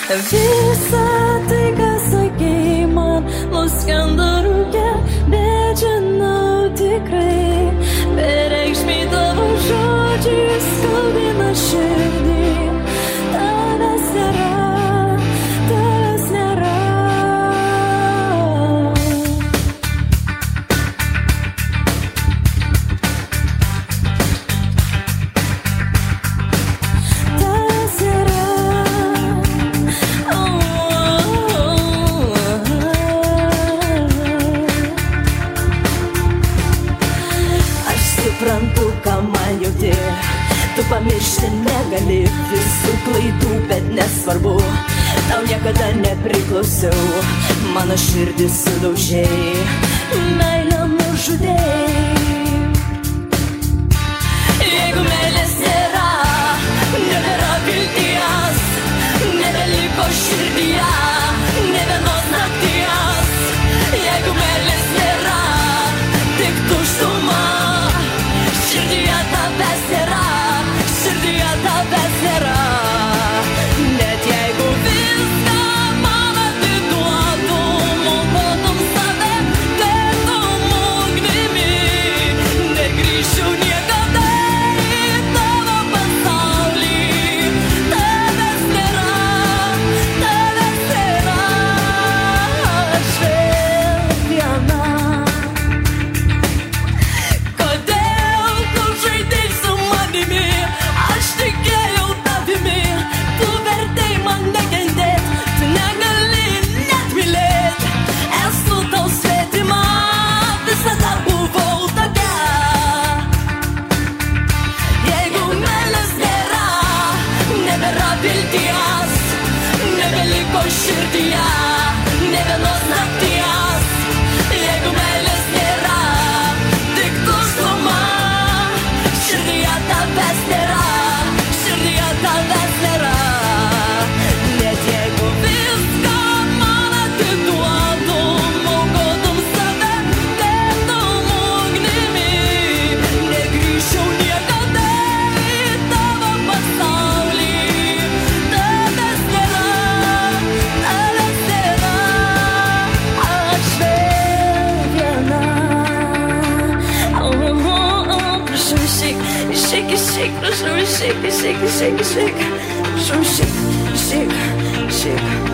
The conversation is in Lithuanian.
Visa tai, ką sakei man, nuskendo rūke, bet žinau tikrai, bereikšmiai tavo žodžiai skaudina širdį. Tavęs nėra, tavęs nėra. Tavęs nėra. Aš suprantu, ką man jauti, tu pamiršti negali visų klaidų, bet nesvarbu, tau niekada nepriklausiau, mano širdį sudaužei, meilę nužudei. Jeigu meilės nėra, nebėra vilties, nebeliko širdyje, ne vienos nakties. Jeigu meilės nėra, tik tuštuma, širdyje tavęs nėra, širdyje tavęs nėra. Net jeigu viską man atiduotum, aukotum save, degtum ugnimi, negrįžčiau niekada į tavo pasaulį. Tavęs nėra, tavęs nėra. Aš vėl viena. Kodėl tu žaidei su manimi? Aš tikėjau tavimi, tu vertei man nekentėt, tu negali net mylėt. Esu tau svetima, visada buvau tokia. Jeigu meilės nėra, nebėra vilties, nebeliko širdyje, ne vienos nakties. Jeigu meilės nėra, tik tuštuma, širdyje tavęs nėra, širdyje tavęs nėra. Net jeigu viską man atiduotum, aukotum save, degtum ugnimi, negrįžčiau niekada į tavo pasaulį. Tavęs nėra, tavęs nėra. Aš vėl viena. Prašau, išeik, išeik, išeik, prašau, išeik, išeik, išeik, išeik. Prašau, išeik, išeik, išeik.